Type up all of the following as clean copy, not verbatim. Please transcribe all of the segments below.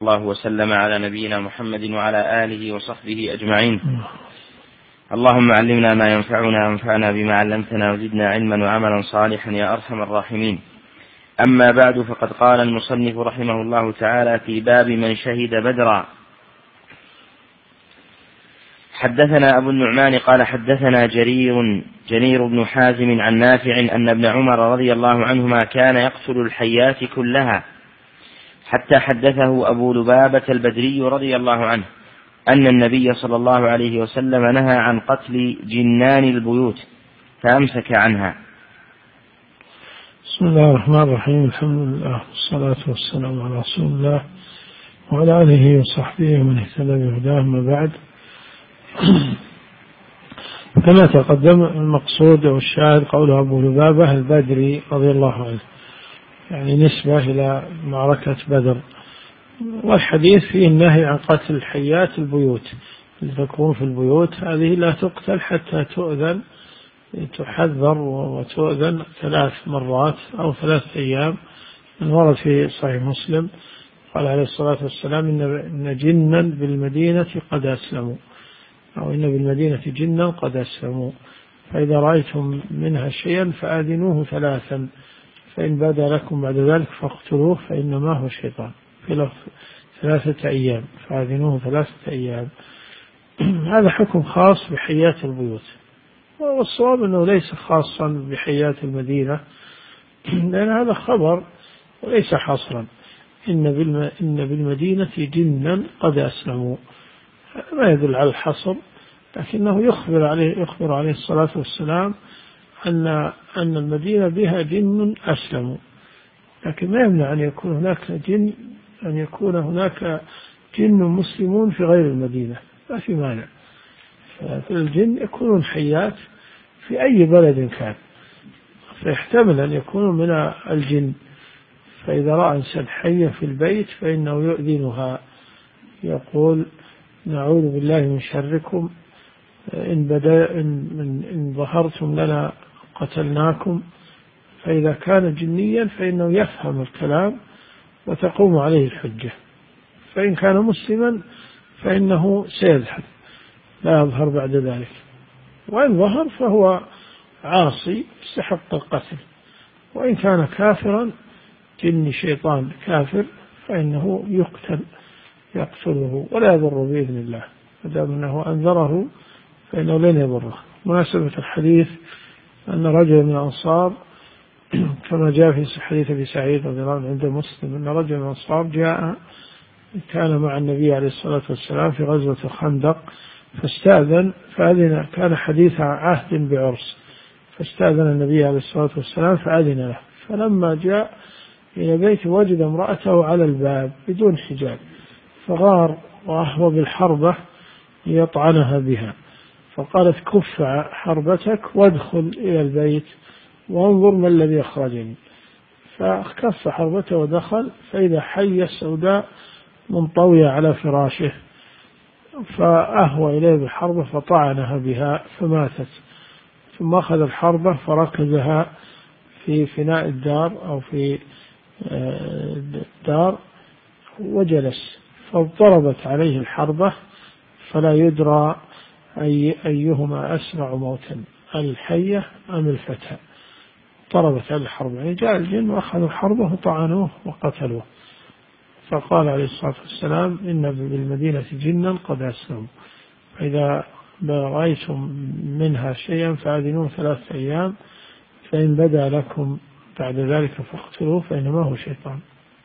الله وسلم على نبينا محمد وعلى آله وصحبه أجمعين. اللهم علمنا ما ينفعنا وانفعنا بما علمتنا وزدنا علما وعملا صالحا يا أرحم الراحمين. أما بعد، فقد قال المصنف رحمه الله تعالى في باب من شهد بدرا. حدثنا أبو النعمان قال حدثنا جرير بن حازم عن نافع أن ابن عمر رضي الله عنهما كان يقتل الحيات كلها، حتى حدثه أبو لبابة البدري رضي الله عنه أن النبي صلى الله عليه وسلم نهى عن قتل جنان البيوت فأمسك عنها. بسم الله الرحمن الرحيم. الحمد لله والصلاة والسلام على رسول الله وعلى آله وصحبه ومن اهتدى بهداه. ما بعد، كما تقدم المقصود والشاهد قول أبو لبابة البدري رضي الله عنه، يعني نسبة إلى معركة بدر، والحديث فيه النهي عن قتل الحيات البيوت اللي تكون في البيوت. هذه لا تقتل حتى تؤذن، تحذر وتؤذن 3 مرات أو 3 أيام. ورد في صحيح مسلم قال عليه الصلاة والسلام إن جنا بالمدينة قد أسلموا، أو إن بالمدينة جنا قد أسلموا، فإذا رأيتم منها شيئا فآذنوه 3، فإن بدا لكم بعد ذلك فاقتلوه فإنما هو شيطان، في 3 أيام، فآذنوه 3 أيام. هذا حكم خاص بحيات البيوت، والصواب أنه ليس خاصا بحيات المدينة، لأن هذا خبر وليس حصرا. إن بالمدينة جنا قد أسلموا، ما يدل على الحصر، لكنه يخبر عليه الصلاة والسلام أن المدينة بها جن أسلموا، لكن ما يمنع أن يكون هناك جن مسلمون في غير المدينة، لا في مانع. فالجن يكونون حيات في أي بلد كان، فيحتمل أن يكونوا من الجن، فإذا رأى إنسان حية في البيت فإنه يؤذنها، يقول نعوذ بالله من شركم، إن ظهرتم لنا قتلناكم. فإذا كان جنيا فإنه يفهم الكلام وتقوم عليه الحجة، فإن كان مسلما فإنه سيذهب لا يظهر بعد ذلك، وإن ظهر فهو عاصي يستحق القتل. وإن كان كافرا جن شيطان كافر فإنه يقتله ولا يضر بإذن الله، فدام أنه أنذره فإنه لن يضره. مناسبة الحديث أن رجل من الأنصار كما جاء في حديث أبي سعيد رضي الله عنه عند مسلم أن رجل من الأنصار جاء، كان مع النبي عليه الصلاة والسلام في غزوة الخندق، فأذن، كان حديث عهد بعرس، فاستأذن النبي عليه الصلاة والسلام فأذن له. فلما جاء إلى بيته وجد امرأته على الباب بدون حجاب، فغار وهو بالحربة ليطعنها بها، فقالت كف حربتك وادخل إلى البيت وانظر ما الذي أخرجني. فكف حربته ودخل، فإذا حية سوداء منطوية على فراشه، فأهوى إليه بالحربة فطعنها بها فماتت. ثم أخذ الحربة فركزها في فناء الدار أو في الدار وجلس، فاضطربت عليه الحربة، فلا يدرى أيهما أسرع موتا، الحية أم الفتى. ضربت على الحرب، يعني جاء الجن وأخذوا الحربة وطعنوه وقتلوه. فقال عليه الصلاة والسلام إن بالمدينة جنا قد أسلموا، فإذا رأيتم منها شيئا فآذنوه 3 أيام، فإن بدا لكم بعد ذلك فاقتلوه فإنما هو شيطان.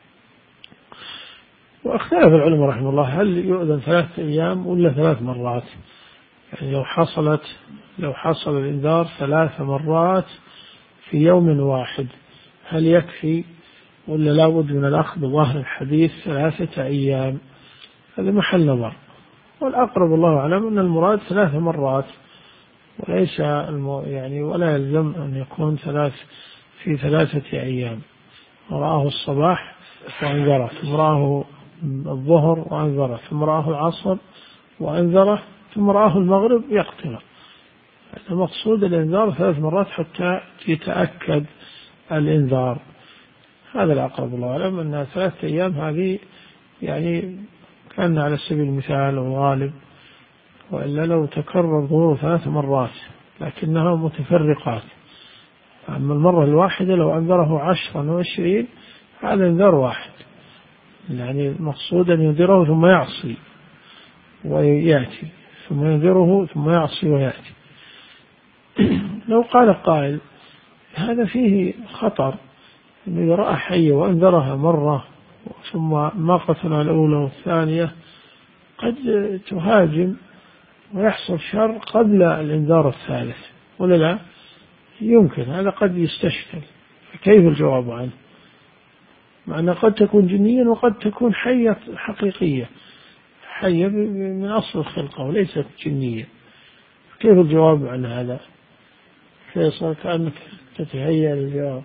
واختلف العلماء رحمه الله هل يؤذن 3 أيام ولا 3 مرات؟ يعني لو حصل الإنذار 3 مرات في يوم واحد هل يكفي، ولا لا بد من الأخذ بظاهر الحديث 3 أيام؟ هذا محل نظر، والأقرب الله أعلم أن المراد 3 مرات، وليس يعني ولا يلزم أن يكون في 3 أيام. رآه الصباح وأنذره، ثم رآه الظهر وأنذره، ثم رآه العصر وأنذره، ثم رآه المغرب يقتله. المقصود الإنذار 3 مرات حتى يتأكد الإنذار. هذا الأقرب الله أعلم، أن 3 أيام هذه يعني كان على سبيل المثال الغالب، وإلا لو تكرر ظهور 3 مرات لكنها متفرقات. أما المرة الواحدة لو أنذره 10 و20 هذا انذار واحد، يعني المقصود أن ينذره ثم يعصي ويأتي، ثم ينذره ثم يعصي ويأتي. لو قال قائل هذا فيه خطر، إذا رأى حية وأنذرها مرة ثم ما قتل الأولى والثانية قد تهاجم ويحصل شر قبل الإنذار الثالث، ولا لا؟ يمكن هذا قد يستشكل، كيف الجواب عنه؟ مع أنها قد تكون جنيا وقد تكون حية حقيقية، حية من أصل الخلقة وليست جنية، كيف الجواب عن هذا؟ فيصل كأنك تتهيأ للجواب.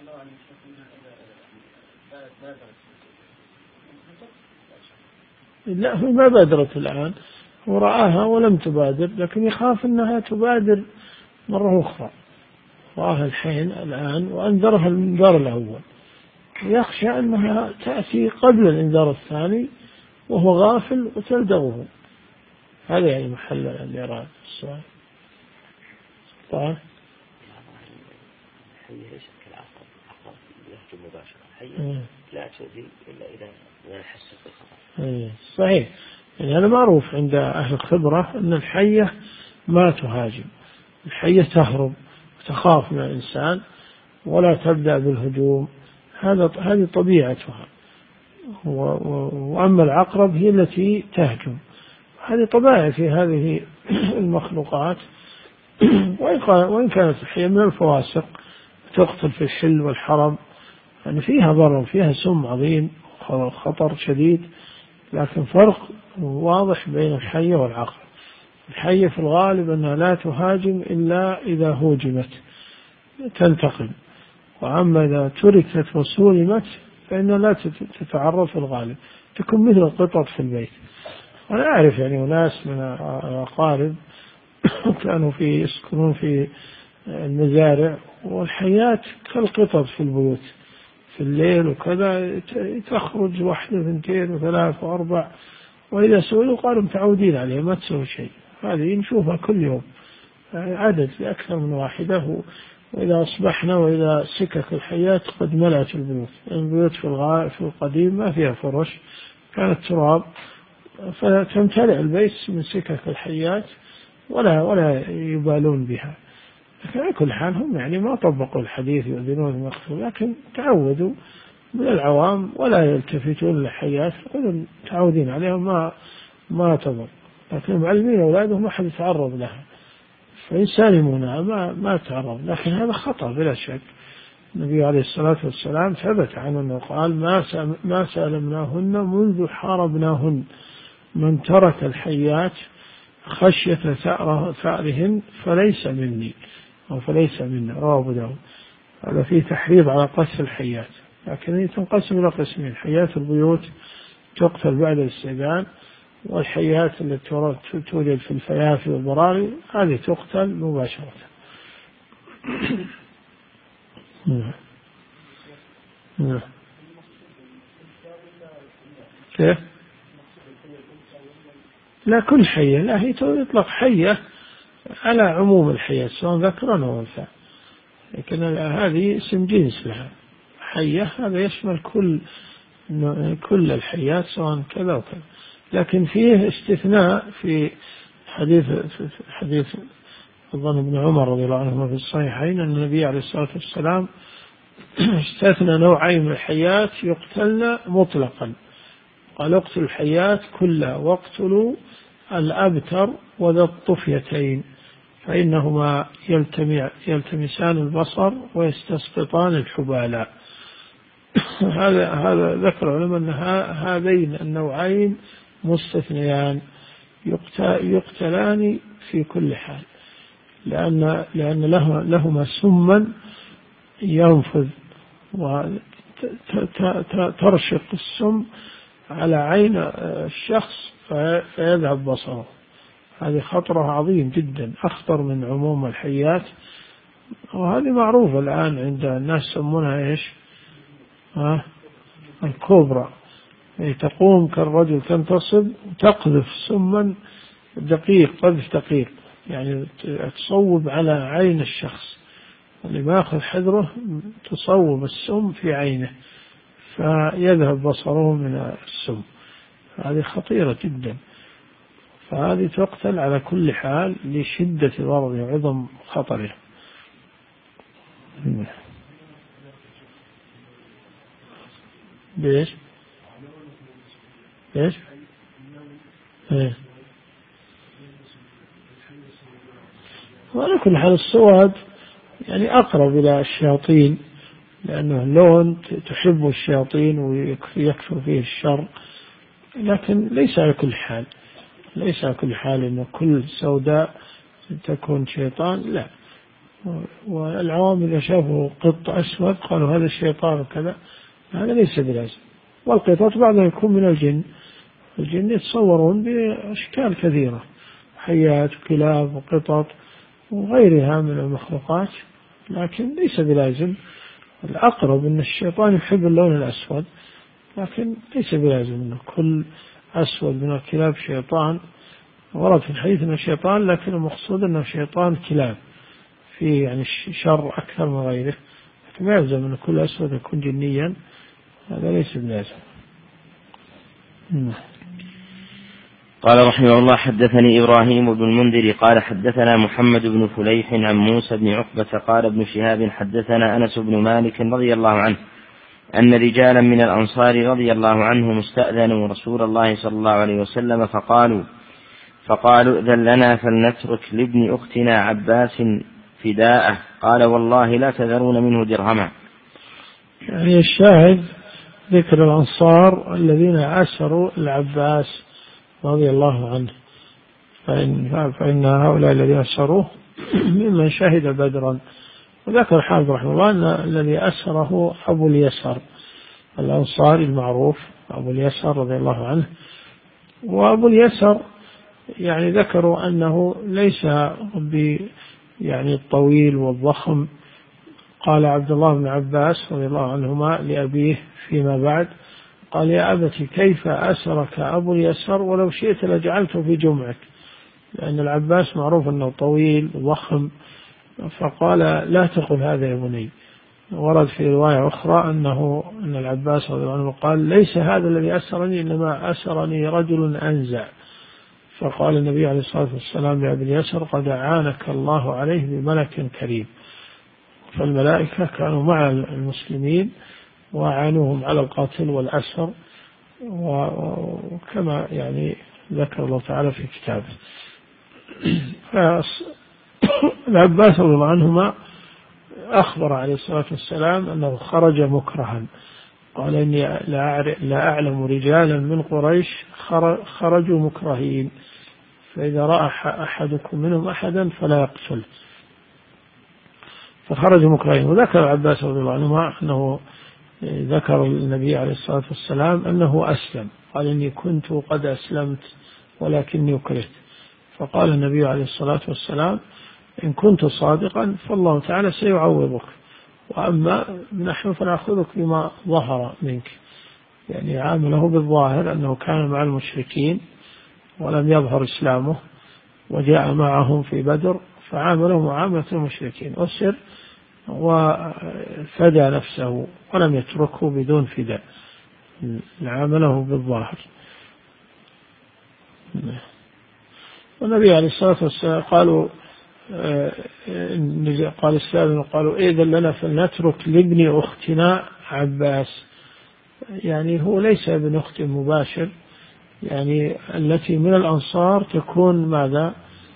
لا، هو ما بادرت الآن، هو رآها ولم تبادر، لكن يخاف أنها تبادر مرة أخرى. رآها الحين الآن وأنذرها الإنذار الأول، يخشى أنها تأتي قبل الإنذار الثاني وهو غافل وتلدغه. هذا يعني محل الإرادة السؤال. طيب الحية ليست كالعقرب، العقرب يهجم مباشرة، الحية لا تؤذي إلا إذا حست بالخطر. صحيح، يعني هذا معروف عند أهل الخبرة أن الحية ما تهاجم، الحية تهرب وتخاف من الإنسان ولا تبدأ بالهجوم، هذه طبيعتها. وأما العقرب هي التي تهجم، هذه طبيعة في هذه المخلوقات. وإن كانت الحية من الفواسق تقتل في الحل والحرم، يعني فيها ضرر، فيها سم عظيم وخطر شديد، لكن فرق واضح بين الحية والعقرب. الحية في الغالب أنها لا تهاجم إلا إذا هوجمت تنتقم، وأما إذا تركت وسولمت فإنها لا تتعرض في الغالب، تكون مثل القطط في البيت. أنا أعرف يعني ناس من الأقارب كانوا يسكنون في المزارع، والحيات كالقطط في البيوت في الليل وكذا، تخرج 1 و2 و3 و4، وإذا سئلوا قالوا متعودين عليها ما تسوي شيء. هذه نشوفها كل يوم، عدد لأكثر من واحدة. وإذا أصبحنا وإذا سكك الحيات قد ملأت البيوت. البيوت في القديم ما فيها فرش، كانت تراب، فتمتلئ البيت من سكك الحيات ولا يبالون بها. لكن على كل حال هم يعني ما طبقوا الحديث يؤذنون المقتول، لكن تعودوا من العوام ولا يلتفتون للحيات، متعودين عليها ما تضر، لكن معلمين أولادهم ما حد يتعرض لها، فيسالمونها ما تعرض. لكن هذا خطأ بلا شك. النبي عليه الصلاة والسلام ثبت عنه أنه قال ما سالمناهن منذ حاربناهن، من ترك الحيات خشية ثأرهن فليس مني أو فليس منا، رواه أبو داود. هذا فيه تحريض على قتل الحيات، لكن هي تنقسم إلى قسمين: حيات البيوت تقتل بعد الاستئذان، والحيات التي توجد في الفيافي والبراغي هذه تقتل مباشرة. كيف؟ لا، كل حية، لا، هي يطلق حية على عموم الحياة سواء ذكرا أو أنثى، لكن هذه اسم جنس لها. حية هذا يشمل كل الحيات سواء كذا وكذا. لكن فيه استثناء في حديث أظن ابن عمر رضي الله عنهما في الصحيحين أن النبي عليه الصلاة والسلام استثنى نوعين من الحيات يقتلن مطلقا، قال اقتلوا الحيات كلها واقتلوا الأبتر وذا الطفيتين فإنهما يلتمسان البصر ويستسقطان الحبالاء. هذا ذكر العلماء أن هذين النوعين مستثنيان يقتلان في كل حال، لأن لهما سما ينفذ وترشق السم على عين الشخص فيذهب بصره. هذه خطرها عظيم جدا، أخطر من عموم الحيات، وهذه معروفة الآن عند الناس يسمونها إيش؟ الكوبرا، يعني تقوم كالرجل تنتصب وتقذف سما دقيق، قذف دقيق، يعني تصوب على عين الشخص اللي ما يأخذ حذره، تصوب السم في عينه فيذهب بصره من السم. هذه خطيرة جدا، فهذه تقتل على كل حال لشدة ضررها وعظم خطرها. بإيش؟ إيش؟ إيه. وعلى كل حال السواد يعني أقرب إلى الشياطين، لأنه لون تحب الشياطين ويكثر فيه الشر، لكن ليس على كل حال، ليس على كل حال أن كل سوداء تكون شيطان، لا. والعوام إذا شافوا قط أسود قالوا هذا الشيطان وكذا، هذا ليس بلازم. والقطط بعضها يكون من الجن، الجن يتصورون بأشكال كثيرة، حيات وكلاب وقطط وغيرها من المخلوقات، لكن ليس بلازم. الأقرب أن الشيطان يحب اللون الأسود، لكن ليس بلازم أن كل أسود من الكلاب شيطان. ورد في الحديث أنه شيطان، لكن المقصود أنه شيطان كلاب فيه يعني شر أكثر من غيره، لكن ما يلزم أن كل أسود يكون جنيا، هذا ليس بلازم. قال رحمه الله: حدثني إبراهيم بن المنذر قال حدثنا محمد بن فليح عن موسى بن عقبة قال ابن شهاب حدثنا أنس بن مالك رضي الله عنه أن رجالا من الأنصار رضي الله عنهم استأذنوا رسول الله صلى الله عليه وسلم فقالوا ائذن لنا فلنترك لابن أختنا عباس فداءه، قال والله لا تذرون منه درهما. يعني الشاهد ذكر الأنصار الذين أسروا العباس رضي الله عنه، فإن هؤلاء الذين أسروه ممن شهد بدرا. وذكر حافظ رحمه الله أن الذي أسره أبو اليسر الأنصاري المعروف، أبو اليسر رضي الله عنه. وأبو اليسر يعني ذكروا أنه ليس يعني الطويل والضخم. قال عبد الله بن عباس رضي الله عنهما لأبيه فيما بعد، قال يا أبت كيف أسرك أبو اليسر ولو شئت لجعلته في جمعك، لأن العباس معروف أنه طويل وضخم. فقال لا تقل هذا يا بني. ورد في رواية أخرى أن العباس رضي الله عنه قال ليس هذا الذي أسرني، إنما أسرني رجل أنزع. فقال النبي عليه الصلاة والسلام لأبي اليسر قد أعانك الله عليه بملك كريم. فالملائكة كانوا مع المسلمين وأعانوهم على القاتل والأسر، وكما يعني ذكر الله تعالى في كتابه. العباس رضي الله عنهما أخبر عليه الصلاة والسلام أنه خرج مكرها، قال إني لا أعلم رجالا من قريش خرجوا مكرهين، فإذا رأى أحدكم منهم أحدا فلا يقتل. فخرج مكرهين. وذكر العباس رضي الله عنهما أنه ذكر النبي عليه الصلاة والسلام أنه أسلم، قال إني كنت قد أسلمت ولكني أكرهت. فقال النبي عليه الصلاة والسلام إن كنت صادقا فالله تعالى سيعوضك، وأما نحن فنأخذك بما ظهر منك. يعني عامله بالظاهر أنه كان مع المشركين ولم يظهر إسلامه وجاء معهم في بدر، فعامله معاملة المشركين، أسر وفدى نفسه ولم يتركه بدون فداء، عامله بالظاهر. والنبي عليه الصلاة والسلام قال السلام قالوا إذن لنا فلنترك لابن أختنا عباس. يعني هو ليس ابن أخت مباشر، يعني التي من الأنصار تكون ماذا؟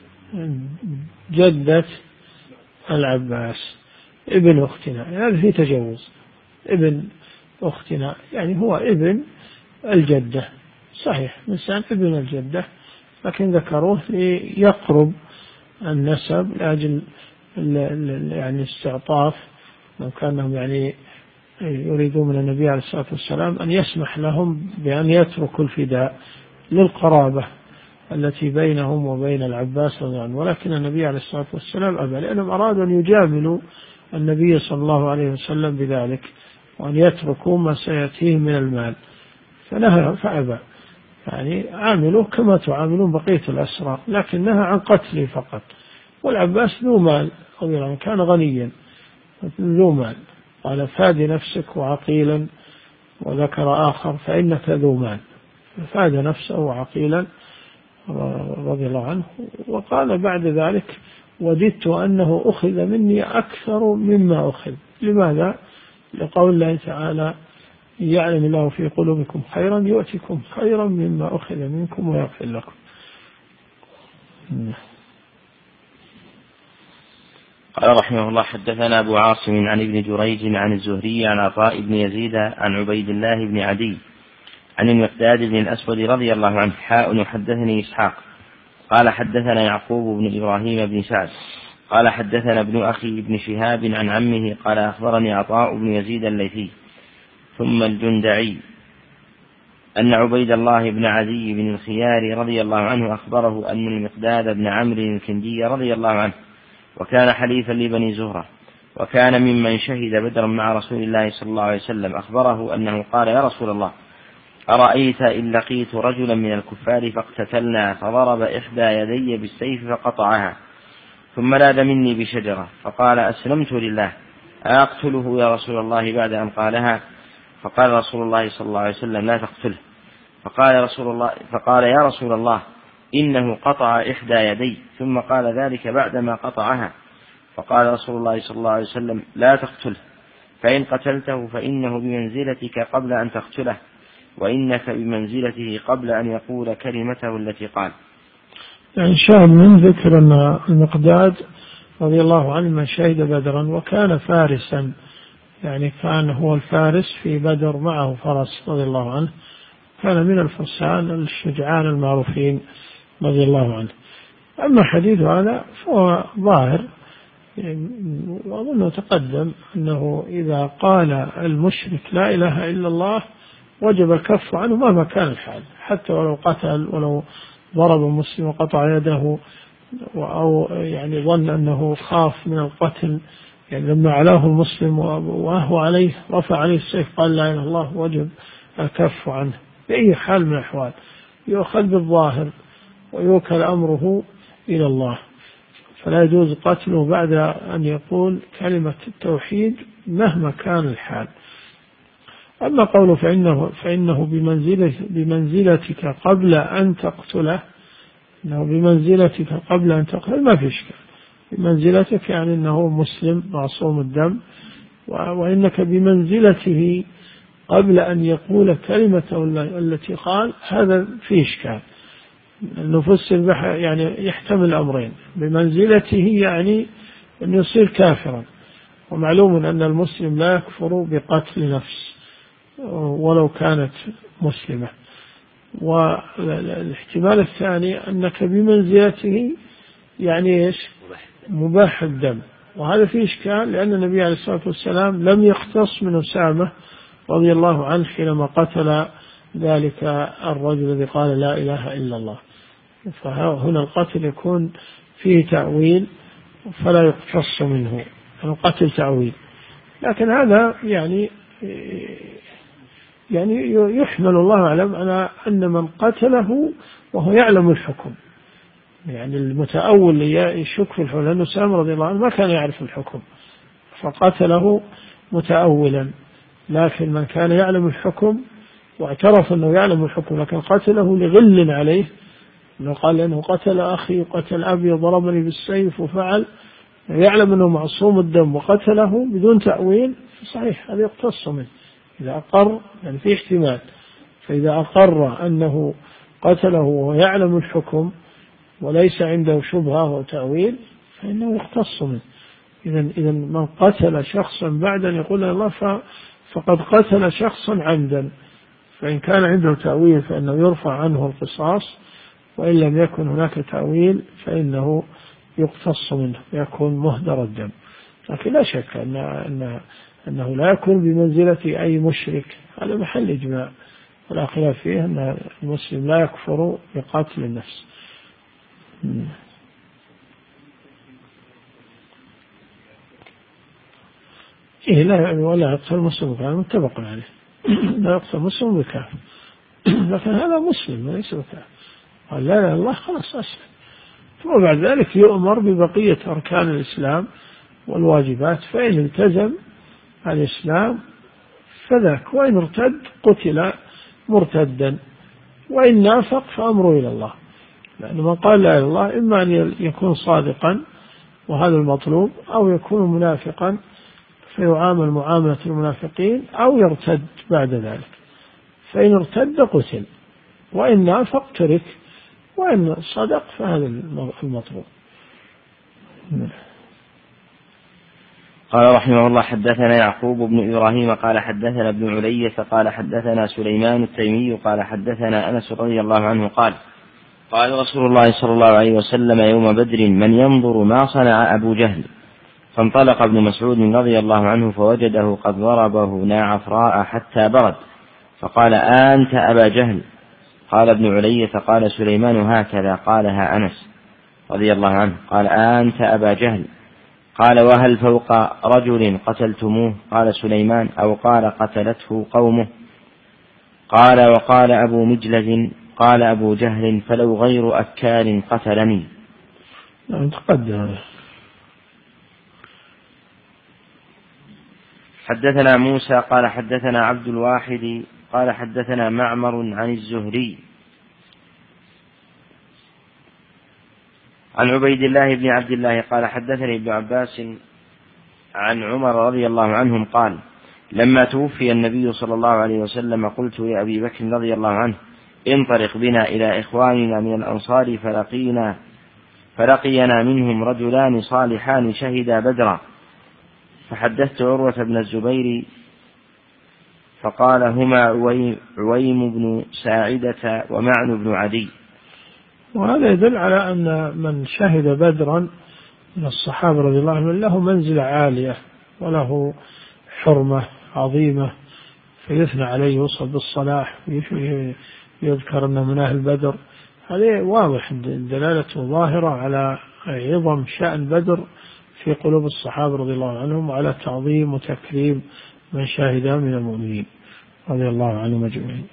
جدة العباس، ابن أختنا، هذا يعني في تجوز. ابن أختنا يعني هو ابن الجدة، صحيح إنسان ابن الجدة، لكن ذكروه ليقرب النسب لأجل يعني استعطاف، لو كانهم يعني يريدون من النبي عليه الصلاة والسلام أن يسمح لهم بأن يتركوا الفداء للقرابة التي بينهم وبين العباس رضي الله عنه. ولكن النبي عليه الصلاة والسلام أبى، لأنهم أرادوا أن يجاملوا النبي صلى الله عليه وسلم بذلك، وأن يتركوا ما سيأتيهم من المال. فنهى فأبى، يعني عاملوه كما تعاملون بقية الأسرى، لكن نهى عن قتله فقط. والعباس ذو مال رضي الله عنه، كان غنيا ذو مال، قال فاد نفسك وعقيلا، وذكر آخر فإنك ذو مال، فاد نفسه وعقيلا رضي الله عنه. وقال بعد ذلك وددت أنه أخذ مني أكثر مما أخذ. لماذا؟ لقول الله تعالى يعلم الله في قلوبكم خيرا يؤتكم خيرا مما أخذ منكم ويغفر لكم. قال رحمه الله حدثنا أبو عاصم عن ابن جريج عن الزهري عن عطاء بن يزيد عن عبيد الله بن عدي عن المقداد بن الأسود رضي الله عنه حدثني إسحاق قال حدثنا يعقوب بن إبراهيم بن سعد قال حدثنا ابن أخي ابن شهاب عن عمه قال أخبرني عطاء بن يزيد الليثي ثم الجندعي أن عبيد الله بن عدي بن الخيار رضي الله عنه أخبره أن المقداد بن عمرو الكندي رضي الله عنه وكان حليفا لبني زهرة وكان ممن شهد بدرا مع رسول الله صلى الله عليه وسلم أخبره أنه قال يا رسول الله أرأيت إن لقيت رجلا من الكفار فاقتتلنا فضرب إحدى يدي بالسيف فقطعها ثم لاذ مني بشجرة فقال أسلمت لله أقتله يا رسول الله بعد أن قالها؟ فقال رسول الله صلى الله عليه وسلم لا تقتله. فقال يا رسول الله إنه قطع إحدى يدي ثم قال ذلك بعدما قطعها. فقال رسول الله صلى الله عليه وسلم لا تقتله فإن قتلته فإنه بمنزلتك قبل أن تقتله وإنك بمنزلته قبل أن يقول كلمته التي قال. يعني شاهد من ذكر أن المقداد رضي الله عنه من شهد بدرا وكان فارسا، يعني كان هو الفارس في بدر معه فرس رضي الله عنه، كان من الفرسان الشجعان المعروفين رضي الله عنه. أما حديث هذا فهو ظاهر، وأظنه تقدم أنه إذا قال المشرك لا إله إلا الله وجب الكف عنه مهما كان الحال، حتى ولو قتل ولو ضرب مسلم وقطع يده أو يعني ظن أنه خاف من القتل، يعني لما علاه المسلم وهو عليه رفع عليه السيف قال لا إله إلا الله وجب الكف عنه بأي حال من الأحوال، يؤخذ بالظاهر ويوكل أمره إلى الله، فلا يجوز قتله بعد أن يقول كلمة التوحيد مهما كان الحال. أما قوله فإنه بمنزلتك قبل أن تقتله، إنه بمنزلتك قبل أن تقتله ما في إشكال، بمنزلتك يعني أنه مسلم معصوم الدم، وإنك بمنزلته قبل أن يقول كلمة التي قال هذا في إشكال، أنه فسر يعني يحتمل أمرين، بمنزلته يعني أن يصير كافرا، ومعلوم أن المسلم لا يكفر بقتل نفس ولو كانت مسلمة. والاحتمال الثاني أنك بمنزلته يعني إيش؟ مباح الدم، وهذا فيه إشكال لأن النبي عليه الصلاة والسلام لم يختص من أسامة رضي الله عنه حينما قتل ذلك الرجل الذي قال لا إله إلا الله، فهنا القتل يكون فيه تأويل فلا يقتص منه، القتل تأويل، لكن هذا يعني يحمل الله أعلم على أن من قتله وهو يعلم الحكم، يعني المتأول يشك في الحكم، لأنه سامر رضي الله عنه ما كان يعرف الحكم فقتله متأولا، لكن من كان يعلم الحكم واعترف أنه يعلم الحكم لكن قتله لغل عليه، أنه قال لأنه قتل أخي وقتل أبي وضربني بالسيف وفعل، يعلم أنه معصوم الدم وقتله بدون تأويل، صحيح هذا يقتص منه إذا أقر، يعني في احتمال، فإذا أقر أنه قتله ويعلم الحكم وليس عنده شبهة وتأويل فإنه يقتص منه. إذا من قتل شخصا بعد أن يقول الله فقد قتل شخصا عمدا، فإن كان عنده تأويل فإنه يرفع عنه القصاص، وإن لم يكن هناك تأويل فإنه يقتص منه يكون مهدر الدم. لكن لا شك أنه لا يكون بمنزلة أي مشرك، هذا محل إجماع ولا خلاف فيه أن المسلم لا يكفر بقتل النفس. لا يعني ولا يقتل مسلم بكافر، متفق عليه لا يقتل مسلم بكافر، لكن هذا مسلم ليس بكافر، قال لا إله إلا الله خلاص أسلم. ثم بعد ذلك يؤمر ببقية أركان الإسلام والواجبات، فإن التزم الإسلام فذاك، وإن ارتد قتل مرتدا، وإن نافق فأمره إلى الله. لأن من قال لا إله إلا الله إما أن يكون صادقا وهذا المطلوب، أو يكون منافقا فيعامل معاملة المنافقين، أو يرتد بعد ذلك. فإن ارتد قتل، وإن نافق ترك، وإن صدق فهذا المطلوب. قال رحمه الله حدثنا يعقوب بن إبراهيم قال حدثنا ابن علية قال حدثنا سليمان التيمي قال حدثنا أنس رضي الله عنه قال قال رسول الله صلى الله عليه وسلم يوم بدر: من ينظر ما صنع أبو جهل؟ فانطلق ابن مسعود رضي الله عنه فوجده قد ضربه ناعفراء حتى برد، فقال: أنت أبا جهل؟ قال ابن علية: قال سليمان هكذا قالها أنس رضي الله عنه. قال: أنت أبا جهل؟ قال: وهل فوق رجل قتلتموه؟ قال سليمان: أو قال قتلته قومه؟ قال: وقال أبو مجلد: قال أبو جهل: فلو غير أكال قتلني. تقدم. حدثنا موسى قال حدثنا عبد الواحد قال حدثنا معمر عن الزهري عن عبيد الله بن عبد الله قال حدثني ابن عباس عن عمر رضي الله عنهم قال: لما توفي النبي صلى الله عليه وسلم قلت لأبي بكر رضي الله عنه: انطلق بنا إلى إخواننا من الأنصار فلقينا منهم رجلان صالحان شهدا بدرا. فحدثت عروة بن الزبير فقال: هما عويم بن ساعدة ومعن بن عدي. وهذا يدل على أن من شهد بدرا من الصحابة رضي الله عنهم له منزلة عالية وله حرمة عظيمة، فيثنى عليه يوصف بالصلاح، يذكر أنه من أهل بدر. هذا واضح دلالته ظاهرة على عظم شأن بدر في قلوب الصحابة رضي الله عنهم، وعلى تعظيم وتكريم من شاهدا من المؤمنين رضي الله عنهم أجمعين.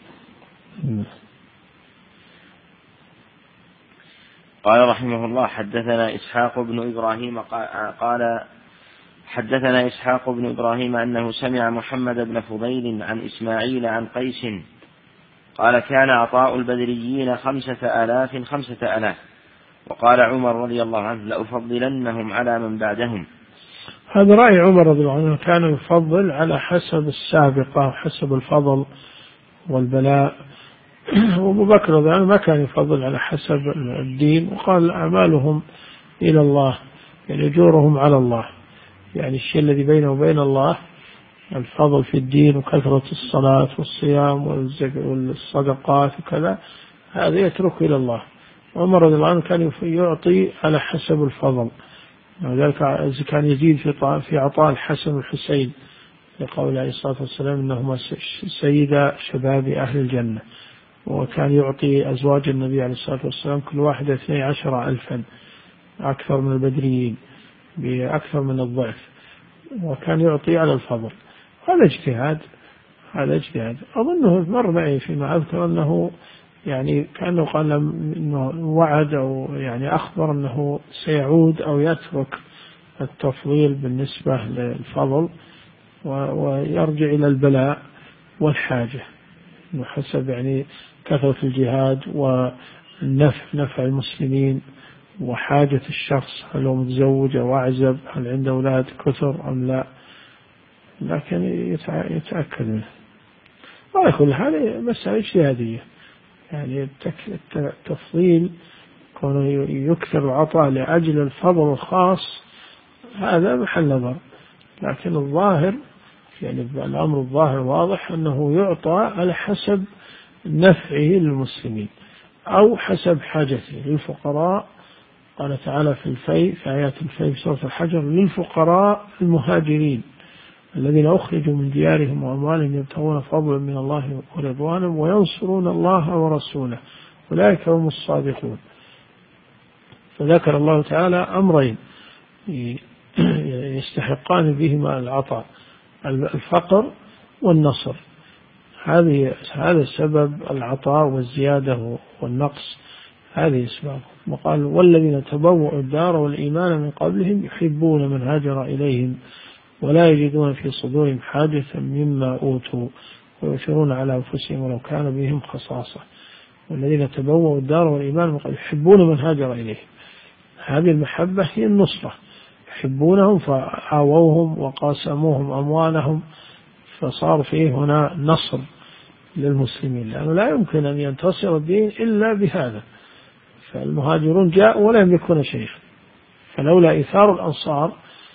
قال رحمه الله حدثنا إسحاق بن إبراهيم قال حدثنا إسحاق بن إبراهيم أنه سمع محمد بن فضيل عن إسماعيل عن قيس قال: كان عطاء البدريين 5000. وقال عمر رضي الله عنه: لأفضلنهم على من بعدهم. هذا رأي عمر رضي الله عنه، كان يفضل على حسب السابقة وحسب الفضل والبلاء. وأبو بكر رضي الله عنه ما كان يفضل على حسب الدين، وقال: أعمالهم إلى الله، يعني أجورهم على الله، يعني الشيء الذي بينه وبين الله الفضل في الدين وكثرة الصلاة والصيام والصدقات وكذا، هذا يترك إلى الله. عمر رضي الله عنه كان يعطي على حسب الفضل، وذلك كان يزيد في عطاء الحسن والحسين لقول عليه الصلاة والسلام: إنهما سيدا شباب أهل الجنة. وكان يعطي أزواج النبي عليه الصلاة والسلام كل واحدة 12,000 أكثر من البدريين بأكثر من الضعف، وكان يعطي على الفضل. هذا اجتهاد. أظنه مر معي فيما أذكر أنه يعني كأنه قال إنه وعد أو يعني أخبر أنه سيعود أو يترك التفضيل بالنسبة للفضل ويرجع إلى البلاء والحاجة، حسب يعني كثرة الجهاد ونفع المسلمين وحاجة الشخص، هل هو متزوج أو أعزب، هل عنده أولاد كثر أم لا، لكن يتأكد منه. وعلى كل حال مسألة اجتهادية، يعني التفضيل كونه يكثر العطاء لأجل الفضل الخاص هذا محل نظر، لكن الظاهر يعني الأمر الظاهر واضح أنه يعطى على حسب نفعه للمسلمين أو حسب حاجته للفقراء. قال تعالى في الفيء في آيات الفيء في سورة الحجر: للفقراء المهاجرين الذين أخرجوا من ديارهم وأموالهم يبتغون فضلا من الله ورضوانا وينصرون الله ورسوله أولئك هم الصادقون. فذكر الله تعالى أمرين يستحقان بهما العطاء: الفقر والنصر. هذا سبب العطاء والزيادة والنقص، هذه أسباب. وقال والذين تبوأوا الدار والإيمان من قبلهم يحبون من هاجر إليهم ولا يجدون في صدورهم حاجة مما أوتوا ويؤثرون على أنفسهم ولو كان بهم خصاصة. والذين تبوأوا الدار والإيمان من قبلهم يحبون من هاجر إليهم، هذه المحبة هي النصرة، يحبونهم فعاووهم وقاسموهم أموالهم، فصار فيه هنا نصر للمسلمين، لأنه لا يمكن أن ينتصر الدين إلا بهذا. فالمهاجرون جاءوا ولا يملكون شيئا، فلولا إيثار الأنصار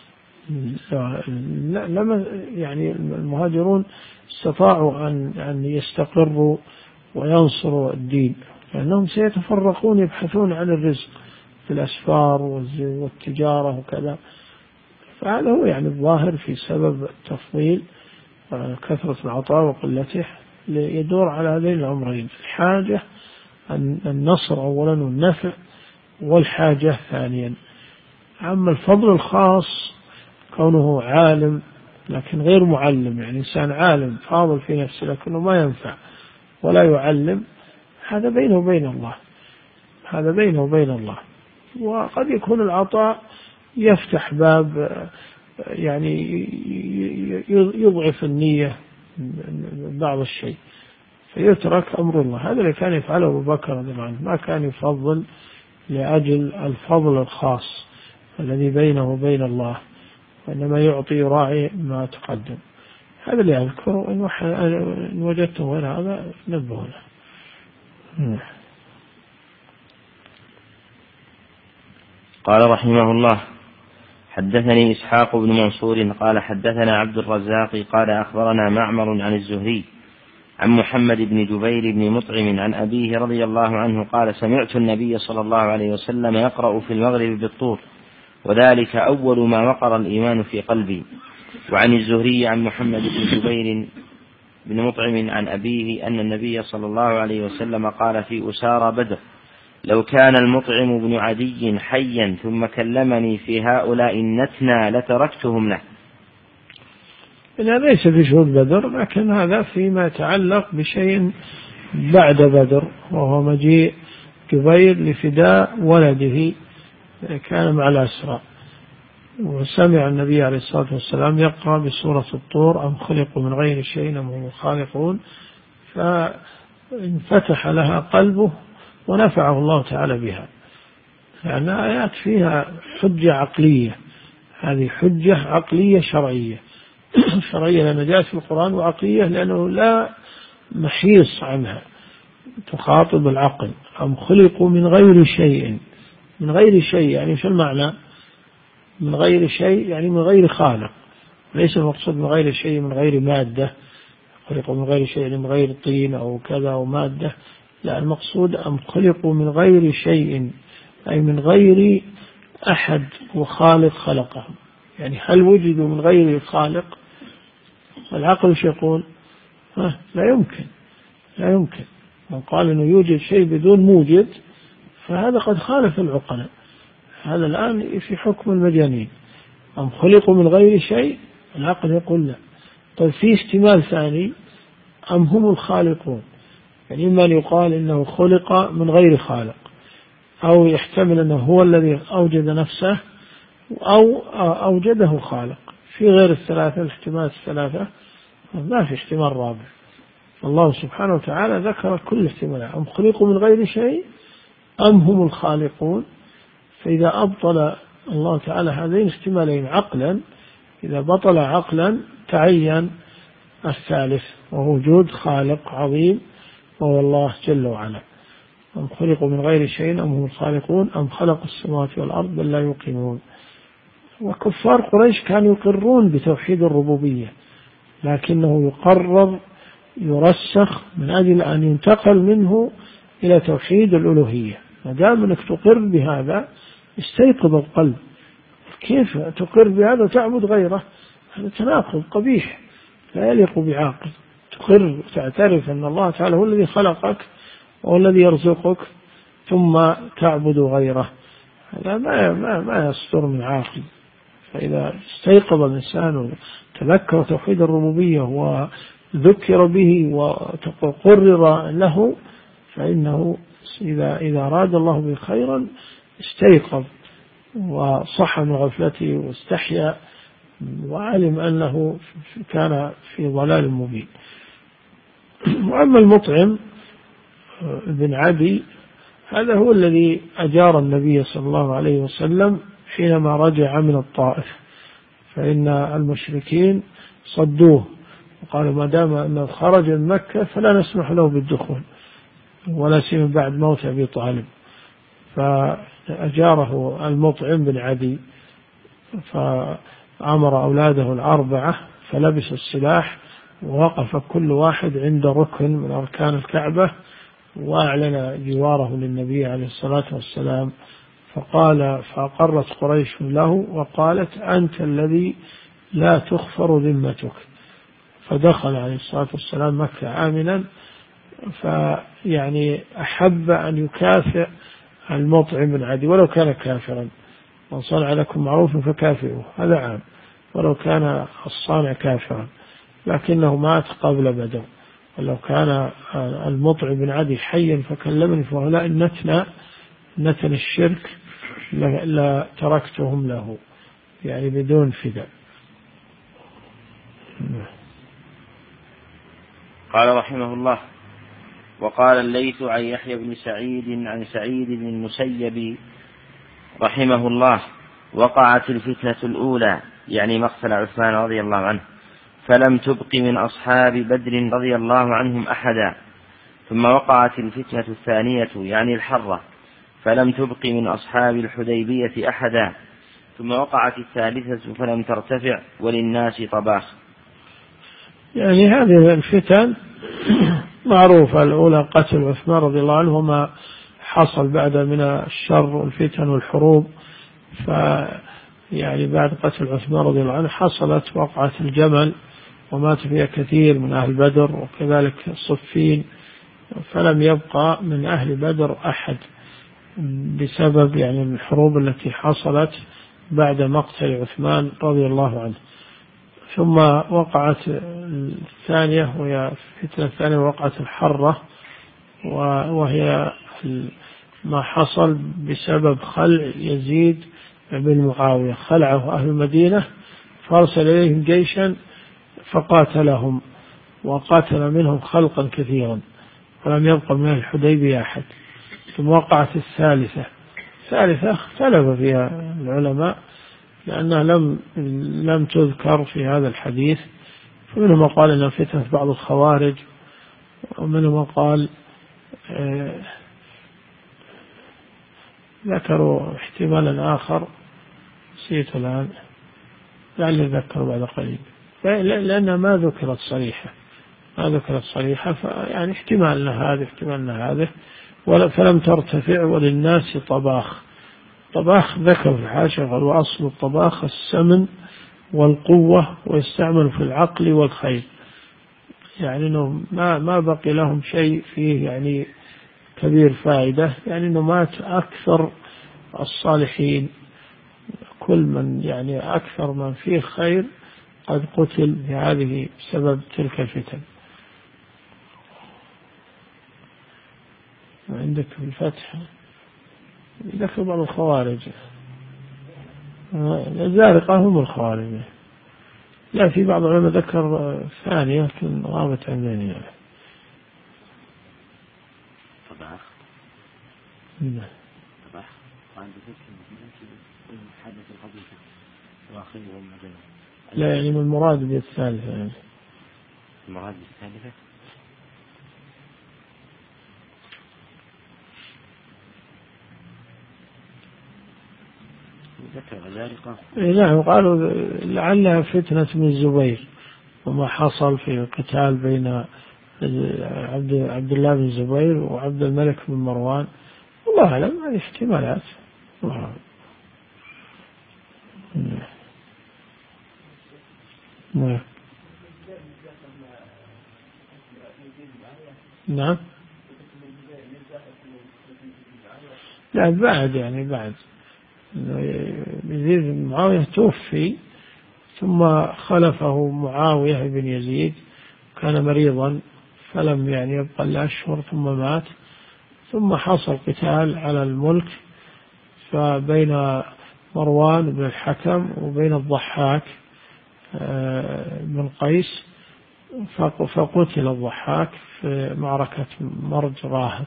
لما يعني المهاجرون استطاعوا أن يستقروا وينصروا الدين، لأنهم سيتفرقون يبحثون عن الرزق في الأسفار والتجارة وكذا. فهذا هو يعني الظاهر في سبب التفضيل، كثرة العطاء وقلته، يدور على هذين الأمرين: الحاجة النصر أولا والنفع، والحاجة ثانيا. أما الفضل الخاص كونه عالم لكن غير معلم، يعني إنسان عالم فاضل في نفسه لكنه ما ينفع ولا يعلم، هذا بينه وبين الله، هذا بينه وبين الله. وقد يكون العطاء يفتح باب يعني يضعف النية بعض الشيء فيترك أمر الله. هذا اللي كان يفعله أبو بكر رضي الله عنه، ما كان يفضل لأجل الفضل الخاص الذي بينه وبين الله، وإنما يعطي راعي ما تقدم. هذا اللي أذكره، إن وجدتم غير هذا نبهنا. قال رحمه الله: حدثني إسحاق بن منصور قال حدثنا عبد الرزاق قال أخبرنا معمر عن الزهري عن محمد بن جبير بن مطعم عن أبيه رضي الله عنه قال: سمعت النبي صلى الله عليه وسلم يقرأ في المغرب بالطور، وذلك أول ما وقر الإيمان في قلبي. وعن الزهري عن محمد بن جبير بن مطعم عن أبيه أن النبي صلى الله عليه وسلم قال في أسارى بدر: لو كان المطعم بن عدي حيا ثم كلمني في هؤلاء النتنى لتركتهم له. إذا ليس في شهود بدر، لكن هذا فيما يتعلق بشيء بعد بدر، وهو مجيء جبير لفداء ولده كان مع الأسرى، وسمع النبي عليه الصلاة والسلام يقرأ بسورة الطور: أم خلقوا من غير شيء أم هم الخالقون، فانفتح لها قلبه ونفعه الله تعالى بها، لأن آيات فيها حجة عقلية، هذه حجة عقلية شرعية شرعية لأنها جاءت في القرآن، وعقلية لأنه لا محيص عنها، تخاطب العقل. أم خلقوا من غير شيء، من غير شيء يعني شو المعنى؟ من غير شيء يعني من غير خالق، ليس المقصود من غير شيء من غير مادة، خلقوا من غير شيء من غير طين أو كذا أو مادة، لا، المقصود أم خلقوا من غير شيء أي من غير أحد وخالق خلقهم. يعني هل وجدوا من غير خالق؟ العقل ايش يقول؟ لا يمكن، لا يمكن. من قال أنه يوجد شيء بدون موجد فهذا قد خالف العقلاء، هذا الآن في حكم المجانين. أم خلقوا من غير شيء، العقل يقول لا. طيب في احتمال ثاني: أم هم الخالقون، يعني إما أن يقال إنه خلق من غير خالق، أو يحتمل أنه هو الذي أوجد نفسه، أو أوجده خالق. في غير الثلاثة، الاحتمالات الثلاثة ما في احتمال رابع. الله سبحانه وتعالى ذكر كل احتمالات: أم خلقوا من غير شيء أم هم الخالقون. فإذا أبطل الله تعالى هذين الاحتمالين عقلا، إذا بطل عقلا تعين الثالث، وهو وجود خالق عظيم وهو الله جل وعلا. أم خلقوا من غير شيء أم هم الخالقون أم خلقوا السماوات والأرض بل لا يوقنون. وكفار قريش كانوا يقرون بتوحيد الربوبية، لكنه يقرر يرسخ من أجل أن ينتقل منه إلى توحيد الألوهية. ما دام أنك تقر بهذا استيقظ القلب. كيف تقر بهذا وتعبد غيره؟ هذا تناقض قبيح لا يليق بعاقل. تقر وتعترف أن الله تعالى هو الذي خلقك وهو الذي يرزقك ثم تعبد غيره، هذا ما يصدر من عاقل. فإذا استيقظ الإنسان وتذكر توحيد الربوبية ذكر به وقرر له فإنه إذا أراد الله به خيرا استيقظ وصح من غفلته واستحيا وعلم أنه كان في ضلال مبين. وأما المطعم بن عدي هذا هو الذي أجار النبي صلى الله عليه وسلم حينما رجع من الطائف، فإن المشركين صدوه وقالوا ما دام أنه خرج من مكة فلا نسمح له بالدخول ولا سيما بعد موت أبي طالب، فأجاره المطعم بن عدي، فأمر أولاده الأربعة فلبس السلاح ووقف كل واحد عند ركن من أركان الكعبة وأعلن جواره للنبي عليه الصلاة والسلام، فأقرت قريش له وقالت أنت الذي لا تخفر ذمتك، فدخل عليه الصلاة والسلام مكة آمنا. فيعني أحب أن يكافئ المطعم بن عدي ولو كان كافرا، من صنع لكم معروف فكافئوه، هذا عام، ولو كان الصانع كافرا، لكنه مات قبل بدر، ولو كان المطعم بن عدي حيا فكلمني فهؤلاء نتن الشرك لا تركتهم له، يعني بدون فداء. قال رحمه الله: وقال الليث عن يحيى بن سعيد عن سعيد بن المسيب رحمه الله: وقعت الفتنة الأولى، يعني مقتل عثمان رضي الله عنه، فلم تبق من أصحاب بدر رضي الله عنهم أحدا، ثم وقعت الفتنة الثانية، يعني الحرة، فلم تبق من أصحاب الحديبية أحدا، ثم وقعت الثالثة فلم ترتفع وللناس طباخ. يعني هذه الفتن معروفة، الأولى قتل عثمان رضي الله عنه وما حصل بعد من الشر والفتن والحروب، يعني بعد قتل عثمان رضي الله عنه حصلت وقعة الجمل ومات فيها كثير من أهل بدر، وكذلك الصفين، فلم يبقى من أهل بدر أحد بسبب يعني الحروب التي حصلت بعد مقتل عثمان رضي الله عنه. ثم وقعت الثانية وهي الفتنة الثانية، وقعت الحرة، وهي ما حصل بسبب خلع يزيد بن معاوية، خلعه أهل المدينة فارسل إليهم جيشا فقاتلهم وقاتل منهم خلقا كثيرا ولم يبقى من الحديبية أحد. ثم وقعت الثالثة اختلف فيها العلماء لأنها لم تذكر في هذا الحديث، فمنهم قال أنها فتنة بعض الخوارج، ومنهم قال ذكروا احتمالا آخر نسيت الآن لعل ذكر بعد قليل، لأنها ما ذكرت صريحة، يعني احتمال هذا احتمال هذا، فلم ترتفع وللناس طباخ ذكر في الحاشية قال: وأصل الطباخ السمن والقوة ويستعمل في العقل والخير، يعني إنه ما بقي لهم شيء فيه يعني كبير فائدة، يعني إنه مات أكثر الصالحين، كل من يعني أكثر من فيه خير قد قتل بهذه بسبب تلك الفتن. عندك في الفتح ذكر بعض الخوارج، الزارقة هم الخوارج، لا في بعض العلماء ذكر ثانية لكن غابت عندنا يعني. طبعا لا يعني من المراد بالثالثة، يعني المراد بالثالثة نعم، قالوا لعلها فتنة من الزبير وما حصل في القتال بين عبد الله بن الزبير وعبد الملك بن مروان، والله أعلم، هذه احتمالات. نعم، لا بعد يزيد بن معاوية توفي ثم خلفه معاوية بن يزيد، كان مريضا فلم يبقى إلا أشهر ثم مات. ثم حصل قتال على الملك فبين مروان بن الحكم وبين الضحاك بن قيس، فقتل الضحاك في معركة مرج راهط،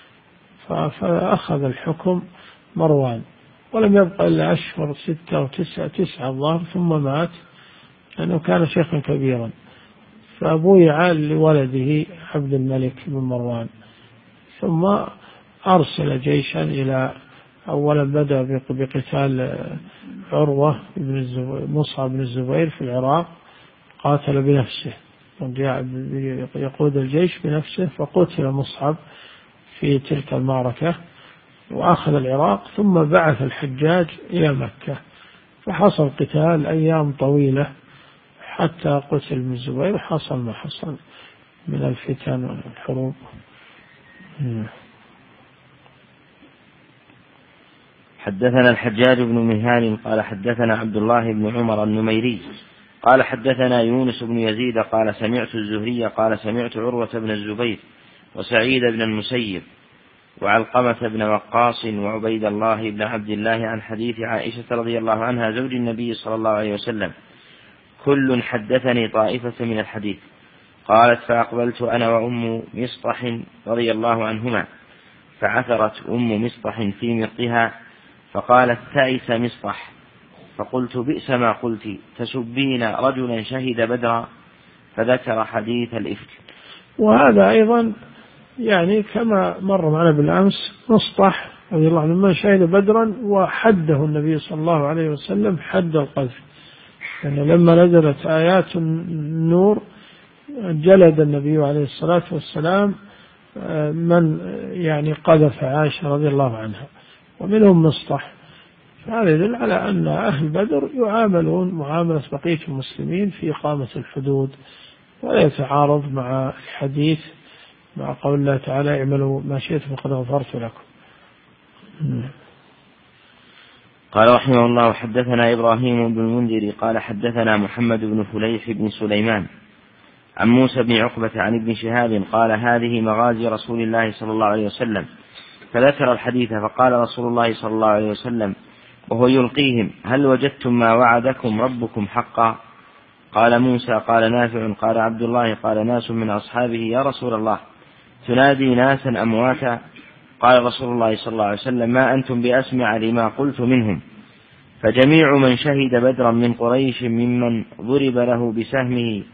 فأخذ الحكم مروان، ولم يبقى إلا أشهر 6 أو 9 الظاهر ثم مات لأنه كان شيخا كبيرا. فبويع لولده عبد الملك بن مروان، ثم أرسل جيشا إلى أولا بدأ بقتال عروة بن مصعب بن الزبير في العراق، قاتل بنفسه يقود الجيش بنفسه، فقتل مصعب في تلك المعركة وأخذ العراق. ثم بعث الحجاج إلى مكة، فحصل قتال أيام طويلة حتى قتل ابن الزبير، حصل ما حصل من الفتن والحروب. حدثنا الحجاج بن مهان قال حدثنا عبد الله بن عمر النميري قال حدثنا يونس بن يزيد قال سمعت الزهري قال سمعت عروة بن الزبير وسعيد بن المسيب وعلقمة بن وقاص وعبيد الله بن عبد الله عن حديث عائشة رضي الله عنها زوج النبي صلى الله عليه وسلم كل حدثني طائفة من الحديث. قالت فأقبلت أنا وأم مصطح رضي الله عنهما فعثرت أم مصطح في مرقها فقالت تعس مصطح، فقلت بئس ما قلت تسبين رجلا شهد بدرا، فذكر حديث الإفك. وهذا أيضا كما مر معنا بالأمس مصطح رضي الله عنه من شهد بدرا وحده النبي صلى الله عليه وسلم حد القذف، لما نزلت آيات النور جلد النبي عليه الصلاة والسلام من قذف عائشة رضي الله عنها ومنهم مصطح. فهذا يدل على أن أهل بدر يعاملون معاملة بقية المسلمين في إقامة الحدود، ولا يتعارض مع الحديث مع قول الله تعالى اعملوا ما شئتم فقد غفرت لكم. قال رحمه الله حدثنا إبراهيم بن المنذر قال حدثنا محمد بن فليح بن سليمان عن موسى بن عقبة عن ابن شهاب قال هذه مغازي رسول الله صلى الله عليه وسلم، فذكر الحديث فقال رسول الله صلى الله عليه وسلم وهو يلقيهم هل وجدتم ما وعدكم ربكم حقا؟ قال موسى قال نافع قال عبد الله قال ناس من أصحابه يا رسول الله تنادي ناسا أمواتا؟ قال رسول الله صلى الله عليه وسلم ما أنتم بأسمع لما قلت منهم، فجميع من شهد بدرا من قريش ممن ضرب له بسهمه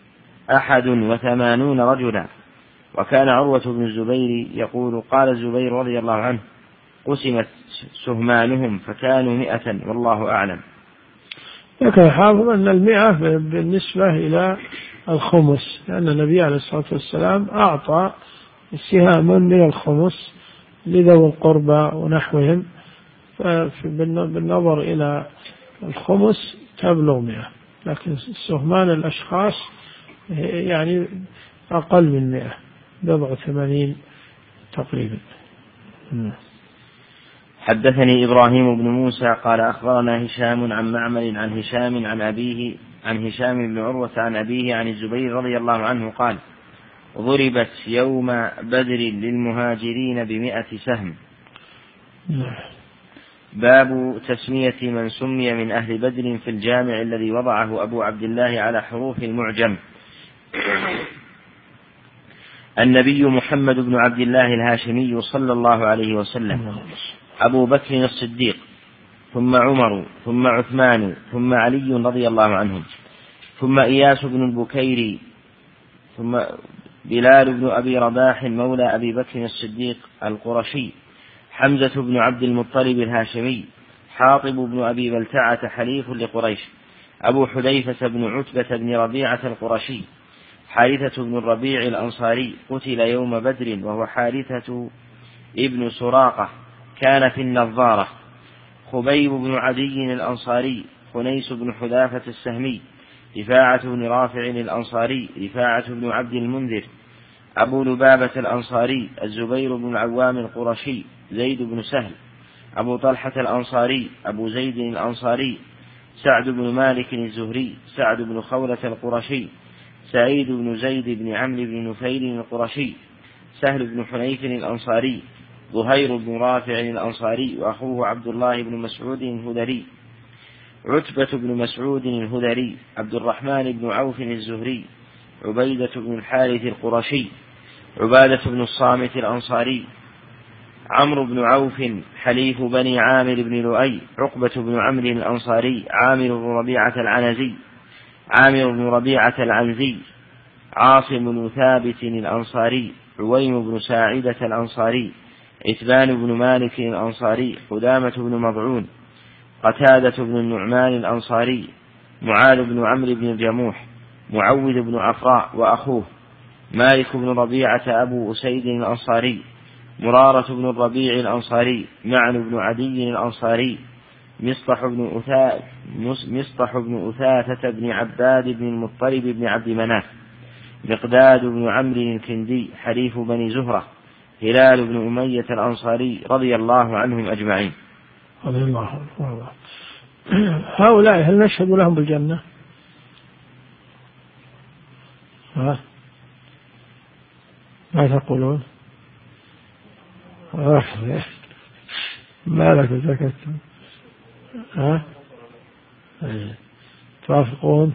81 رجلا. وكان عروة بن الزبير يقول قال الزبير رضي الله عنه قسمت سهمانهم فكانوا 100 والله أعلم. لكن حافظ أن 100 بالنسبة إلى الخمس، لأن النبي عليه الصلاة والسلام أعطى سهام من الخمس لذوي القربى ونحوهم، بالنظر إلى الخمس تبلغ 100، لكن سهمان الأشخاص أقل من 100 80 تقريبا. حدثني إبراهيم بن موسى قال أخبرنا هشام عن معمر عن هشام عن أبيه عن هشام بن عروة عن أبيه عن الزبير رضي الله عنه قال ضربت يوم بدر للمهاجرين 100 سهم. باب تسمية من سمي من أهل بدر في الجامع الذي وضعه أبو عبد الله على حروف المعجم. النبي محمد بن عبد الله الهاشمي صلى الله عليه وسلم، أبو بكر الصديق، ثم عمر، ثم عثمان، ثم علي رضي الله عنهم، ثم إياس بن البكيري، ثم بلال بن أبي رباح مولى أبي بكر الصديق القرشي، حمزة بن عبد المطلب الهاشمي، حاطب بن أبي بلتعة حليف لقريش، أبو حذيفة بن عتبة بن ربيعة القرشي، حارثة بن الربيع الأنصاري قتل يوم بدر وهو حارثة ابن سراقة كان في النظارة، خبيب بن عدي الأنصاري، خنيس بن حذافة السهمي، رفاعة بن رافع الأنصاري، رفاعة بن عبد المنذر، أبو لبابة الأنصاري، الزبير بن العوام القرشي، زيد بن سهل، أبو طلحة الأنصاري، أبو زيد الأنصاري، سعد بن مالك الزهري، سعد بن خولة القرشي، سعيد بن زيد بن عمرو بن نفيل القرشي، سهل بن حنيف الأنصاري، ظهير بن رافع الأنصاري، وأخوه عبد الله بن مسعود الهذلي، عتبة بن مسعود الهذلي، عبد الرحمن بن عوف الزهري، عبيدة بن الحارث القرشي، عبادة بن الصامت الأنصاري، عمرو بن عوف حليف بني عامر بن لؤي، عقبة بن عمرو الأنصاري، عامر بن ربيعة العنزي، عامر بن ربيعة العنزي، عاصم بن ثابت الأنصاري، عويم بن ساعدة الأنصاري، عتبان بن مالك الأنصاري، قدامة بن مضعون، قتادة بن النعمان الأنصاري، معاذ بن عمرو بن الجموح، معوذ بن عفراء وأخوه، مالك بن ربيعة أبو أسيد الأنصاري، مرارة بن الربيع الأنصاري، معن بن عدي الأنصاري، مصطح بن أثاثة بن عباد بن المطلب بن عبد مناف، مقداد بن عمرو الكندي حليف بني زهرة، هلال بن أمية الأنصاري، رضي الله عنهم أجمعين. رضي الله عنهم. هؤلاء هل نشهد لهم بالجنة؟ ما تقولون؟ ما لك سكتتم؟ توافقون؟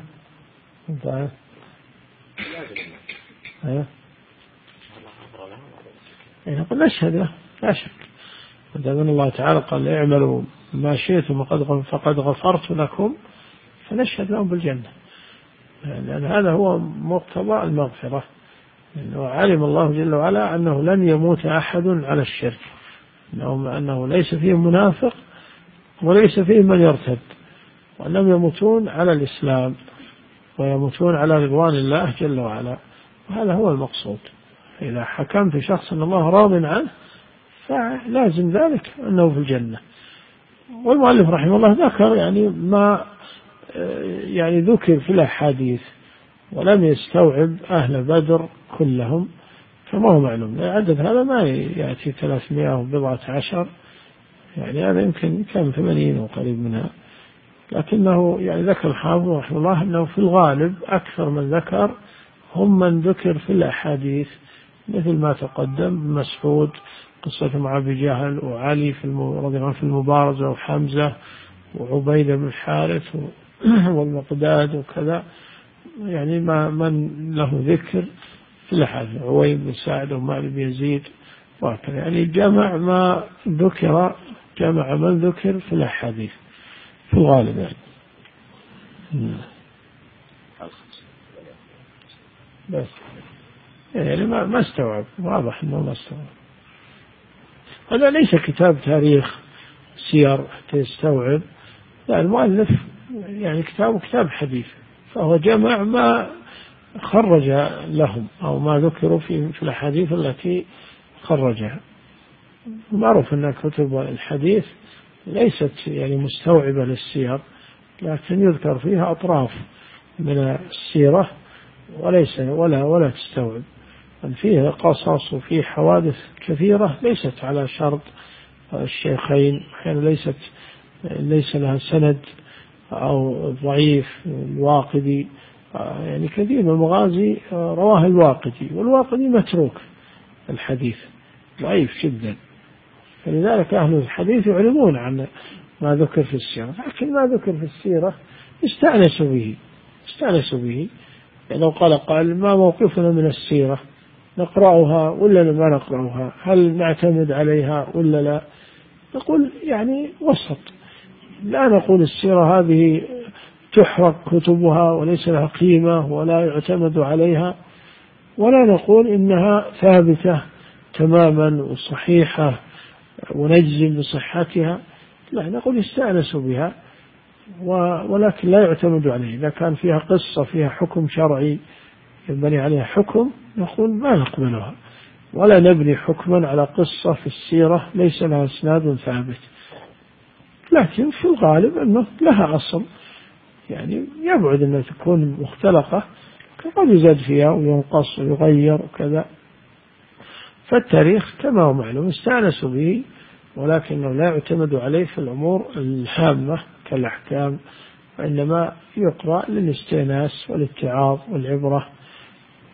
نقول نشهد له لا شك، ودام الله تعالى قال اعملوا ما شئتم فقد غفرت لكم، فنشهد لهم بالجنة، لأن هذا هو مقتضى المغفرة، لأنه علم الله جل وعلا أنه لن يموت أحد على الشرك، أنه ليس فيه منافق وليس فيه من يرتد، وأنهم يموتون على الإسلام ويموتون على رضوان الله جل وعلا، وهذا هو المقصود. إذا حكمت شخص أن الله راض عنه فلازم ذلك أنه في الجنة. والمؤلف رحمه الله ذكر يعني ما يعني ذكر في الأحاديث ولم يستوعب أهل بدر كلهم، فما هو معلوم، عدد هذا ما يأتي 310، يعني هذا يمكن كان 80 وقريب منها، لكنه يعني ذكر الحافظ رحمه الله أنه في الغالب أكثر من ذكر هم من ذكر في الأحاديث، مثل ما تقدم مسعود قصة مع أبي جهل، وعلي رضي الله عنه في المبارزة، وحمزة وعبيدة بن الحارث والمقداد وكذا، يعني من له ذكر في الأحاديث، عويم بن سعد ومالك بن يزيد وهكذا، يعني جمع ما ذكر، جمع من ذكر في الأحاديث في الغالب يعني. بس يعني ما استوعب، واضح أنه ما استوعب. هذا ليس كتاب تاريخ سير حتى يستوعب، لا، المؤلف يعني كتاب حديث، فهو جمع ما خرج لهم أو ما ذكروا في الأحاديث التي خرجها. معروف أن كتب الحديث ليست يعني مستوعبة للسير، لكن يذكر فيها أطراف من السيرة وليس ولا تستوعب، فيه قصص وفيه حوادث كثيرة ليست على شرط الشيخين، أحيانا ليس لها سند أو ضعيف. الواقدي يعني كثير من المغازي رواه الواقدي، والواقدي متروك الحديث، ضعيف جدا، فلذلك أهل الحديث يعلمون عن ما ذكر في السيرة، لكن ما ذكر في السيرة استأنسوا به. يعني لو قال قائل ما موقفنا من السيرة، نقرأها ولا ما نقرأها، هل نعتمد عليها ولا لا، نقول يعني وسط، لا نقول السيرة هذه تحرق كتبها وليس لها قيمة ولا يعتمد عليها، ولا نقول إنها ثابتة تماما وصحيحة ونجزم بصحتها، لا، نقول استأنسوا بها ولكن لا يعتمد عليه. إذا كان فيها قصة فيها حكم شرعي ينبني عليها حكم، نقول ما نقبلها، ولا نبني حكما على قصة في السيرة ليس لها اسناد ثابت، لكن في الغالب أنه لها أصل، يعني يبعد أنها تكون مختلقة، قد يزاد فيها وينقص ويغير وكذا. فالتاريخ كما هو معلوم استأنسوا به، ولكنه لا يعتمد عليه في الأمور الهامة كالأحكام، وإنما يقرأ للاستئناس والاتعاظ والعبرة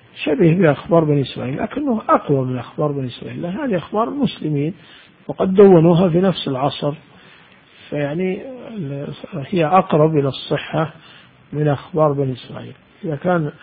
شبيه بأخبار بني إسرائيل لكنه أقوى من أخبار بني إسرائيل، هذه أخبار المسلمين وقد دونوها في نفس العصر، فيعني هي أقرب إلى الصحة من أخبار بني إسرائيل. إذا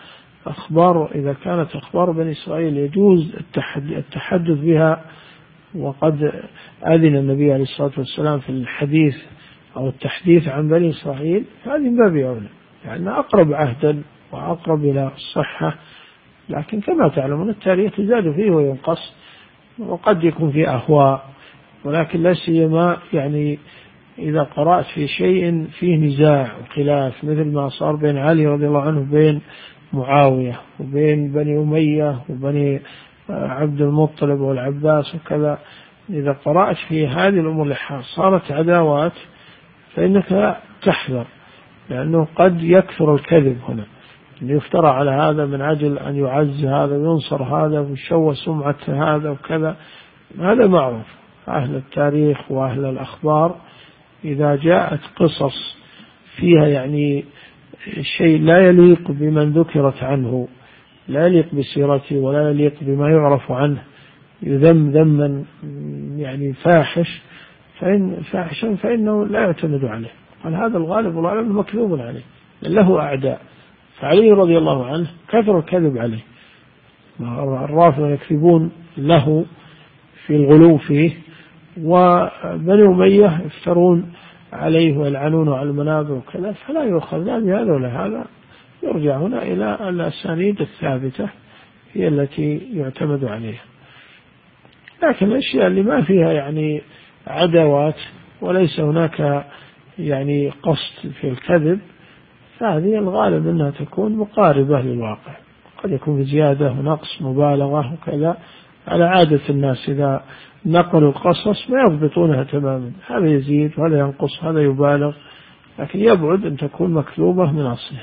كانت أخبار بني إسرائيل يجوز التحدث بها، وقد أذن النبي عليه الصلاة والسلام في الحديث أو التحديث عن بني إسرائيل، هذه من باب أولى، يعني أقرب عهدا وأقرب إلى الصحة. لكن كما تعلمون التاريخ يزاد فيه وينقص، وقد يكون فيه أهواء، ولكن لا سيما يعني إذا قرأت في شيء فيه نزاع وخلاف، مثل ما صار بين علي رضي الله عنه بين معاوية وبين بني أمية وبني عبد المطلب والعباس وكذا، إذا قرأت في هذه الأمور صارت عداوات فإنك تحذر، لأنه قد يكثر الكذب هنا، يفترى على هذا من أجل أن يعز هذا وينصر هذا ويشوه سمعة هذا وكذا. هذا معروف، أهل التاريخ وأهل الأخبار إذا جاءت قصص فيها يعني شيء لا يليق بمن ذكرت عنه، لا يليق بسيرته ولا يليق بما يعرف عنه، يذم ذما يعني فاحشا فإنه لا يعتمد عليه. قال هذا الغالب والغالب مكذوب عليه، له أعداء. فعلي رضي الله عنه كثر الكذب عليه، الرافضة يكذبون له في الغلو فيه، وبني أمية يفترون عليه ويلعنونه على المنابر وكذا، فلا يؤخذ لا بهذا ولا هذا، يرجع هنا إلى الأسانيد الثابتة هي التي يعتمد عليها. لكن الأشياء اللي ما فيها يعني عداوات وليس هناك يعني قصد في الكذب، فهذه الغالب أنها تكون مقاربة للواقع، قد يكون زيادة ونقص مبالغة وكذا، على عادة الناس إذا نقلوا القصص ما يضبطونها تماما، هذا يزيد وهذا ينقص هذا يبالغ، لكن يبعد أن تكون مكذوبة من أصلها.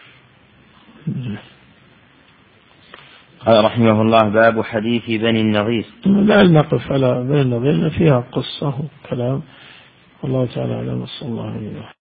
قال رحمه الله: باب حديث بني النضير. لا نقف على بني النضير، فيها قصة وكلام، والله تعالى أعلم، صلى الله عليه وسلم.